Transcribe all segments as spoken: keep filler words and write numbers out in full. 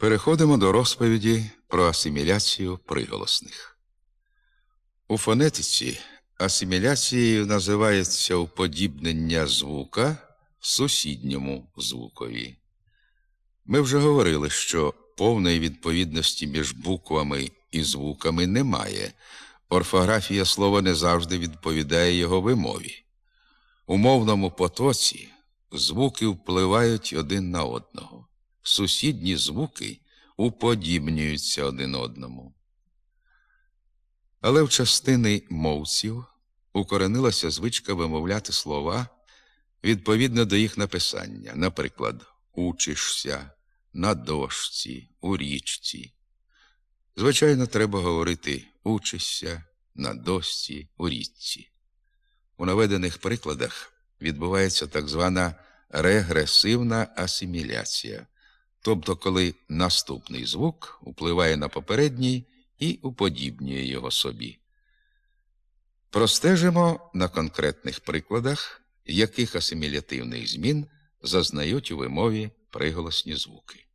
Переходимо до розповіді про асиміляцію приголосних. У фонетиці асиміляцією називається уподібнення звука сусідньому звукові. Ми вже говорили, що повної відповідності між буквами і звуками немає. Орфографія слова не завжди відповідає його вимові. У мовному потоці звуки впливають один на одного. Сусідні звуки уподібнюються один одному. Але в частини мовців укоренилася звичка вимовляти слова відповідно до їх написання. Наприклад, «учишся», «на дошці», «у річці». Звичайно, треба говорити «учишся», «на дошці», «у річці». У наведених прикладах відбувається так звана регресивна асиміляція, тобто коли наступний звук впливає на попередній і уподібнює його собі. Простежимо на конкретних прикладах, яких асимілятивних змін зазнають у вимові приголосні звуки.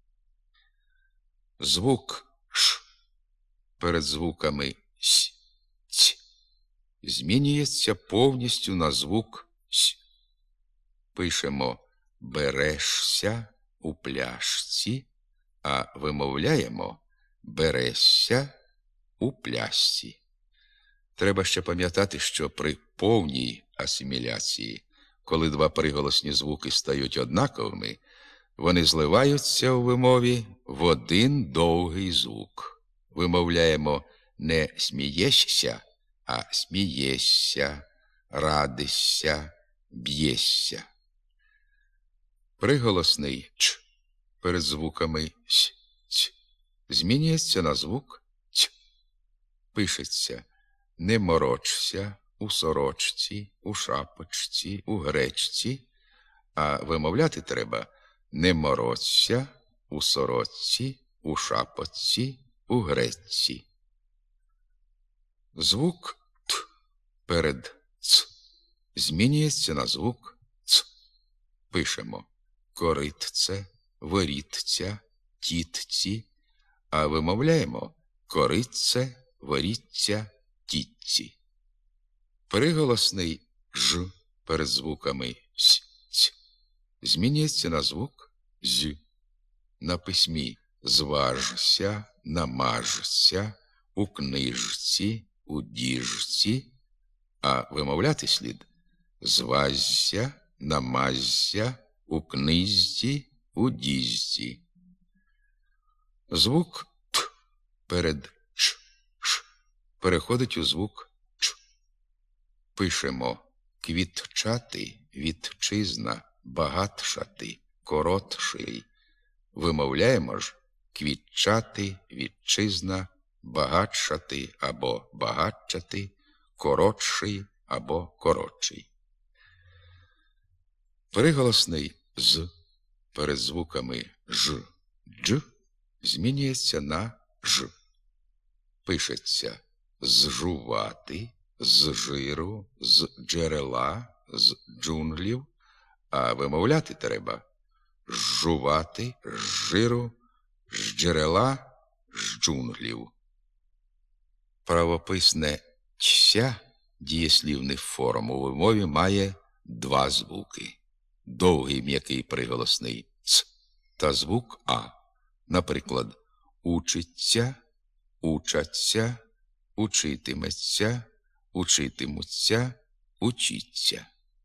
Звук «ш» перед звуками «с», «ць» змінюється повністю на звук «с». Пишемо «берешся» у пляшці, а вимовляємо «берешся» у пляшці. Треба ще пам'ятати, що при повній асиміляції, коли два приголосні звуки стають однаковими, вони зливаються у вимові в один довгий звук. Вимовляємо не «смієшся», а «смієшся», «радишся», «б'єшся». Приголосний «ч» перед звуками «с», «ць» змінюється на звук «ць». Пишеться «не морочся» у сорочці, у шапочці, у гречці, а вимовляти треба «не морочся» у сорочці, у шапочці, у гречці. Звук «т» перед «ц» змінюється на звук «ц». Пишемо «коритце», «ворітця», «тітці», а вимовляємо «коритце», «ворітця», «тітці». Приголосний «ж» перед звуками «с», «ць» змінюється на звук «з». На письмі «зважся», «намажся», «у книжці», «у діжці», а вимовляти слід «звазся», «намазся», «у книзці», «у діжці». Звук «т» перед «ч», «ш» переходить у звук «ч». Пишемо «квітчати», «вітчизна», «багатшати», «коротший». Вимовляємо ж «квітчати», «вітчизна», «багатшати» або «багатчати», «коротший» або «коротший». Приголосний «з» перед звуками «ж», «дж» змінюється на «ж». Пишеться «зжувати», «з жиру», «з джерела», «з джунглів», а вимовляти треба «жувати», «з жиру», «з джерела», «з джунглів». Правописне «цся» дієслівних форм у вимові має два звуки. Довгий м'який приголосний «ц» та звук «а». Наприклад, «учиться», «учаться», «учитиметься», «учитимуться», «учіться».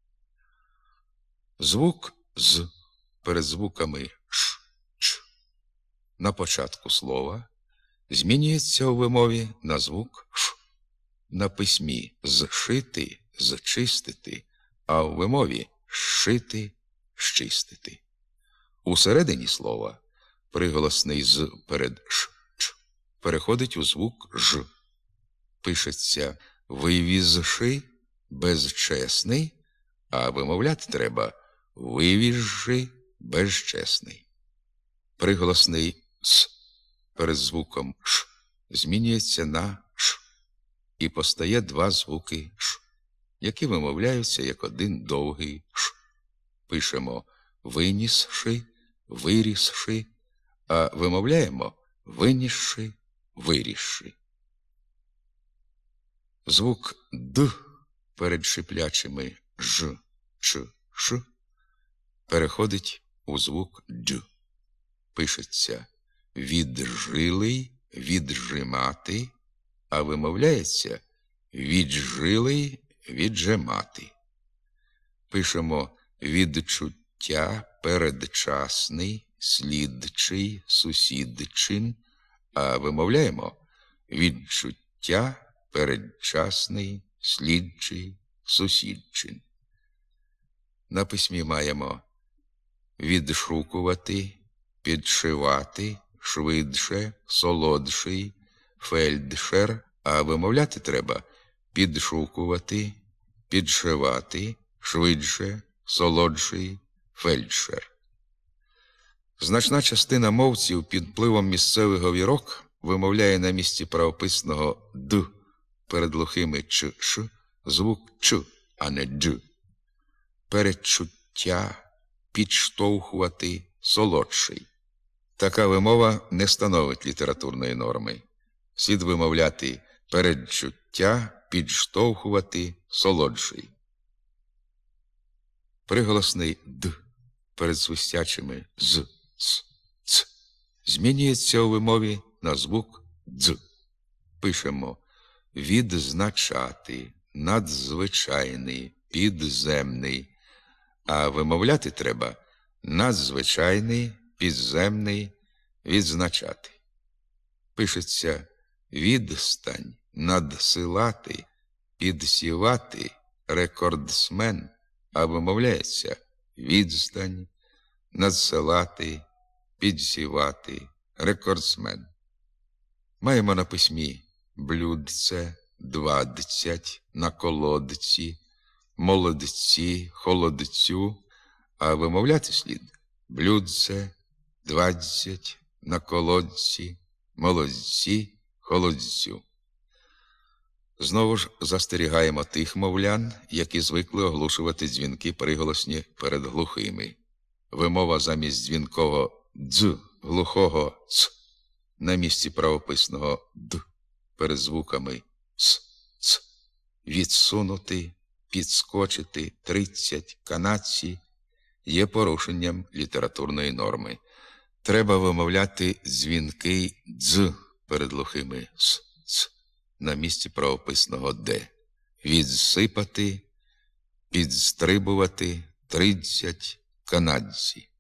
Звук «з» перед звуками «ш», «ч» на початку слова змінюється у вимові на звук «ш». На письмі «зшити», «зчистити», а у вимові «зшити», «щистити». У середині слова приголосний «з» перед «ш», «ч» переходить у звук «ж». Пишеться «вивізши», «безчесний», а вимовляти треба «вивізши», «безчесний». Приголосний «с» перед звуком «ш» змінюється на «ш» і постає два звуки «ш», які вимовляються як один довгий «ш». Пишемо «винісши», «вирісши», а вимовляємо винісши, вирісши. Звук «д» перед шиплячими «ж», «ч», «ш» переходить у звук «дж». Пишеться «віджилий», «віджимати», а вимовляється «віджилий», «віджимати». Пишемо «відчуття», «передчасний», «слідчий», «сусідчин», а вимовляємо «відчуття», «передчасний», «слідчий», «сусідчин». На письмі маємо відшукувати, підшивати, швидше, солодший, фельдшер, а вимовляти треба підшукувати, підшивати, швидше, солодший, фельдшер. Значна частина мовців під впливом місцевих говірок вимовляє на місці правописного «д» перед глухими «ч», «ш» звук «ч», а не «дж». Передчуття, підштовхувати, солодший. Така вимова не становить літературної норми. Слід вимовляти передчуття, підштовхувати, солодший. Приголосний «д» перед свистячими «з», «ц», «ц» змінюється у вимові на звук «дз». Пишемо відзначати, надзвичайний, підземний, а вимовляти треба надзвичайний, підземний, відзначати. Пишеться відстань, надсилати, підсівати, рекордсмен, а вимовляється відстань, надсилати, підсівати, рекордсмен. Маємо на письмі блюдце, двадцять, на колодці, молодці, холодцю, а вимовляти слід блюдце, двадцять, на колодці, молодці, холодцю. Знову ж застерігаємо тих мовлян, які звикли оглушувати дзвінки приголосні перед глухими. Вимова замість дзвінкового «дз», глухого «ц» на місці правописного «д» перед звуками «ц», «ц», відсунути, підскочити, тридцять, канадці є порушенням літературної норми. Треба вимовляти дзвінкий «дз» перед глухими «с», «ц» на місці правописного «д». Відсипати, підстрибувати, тридцять, канадці.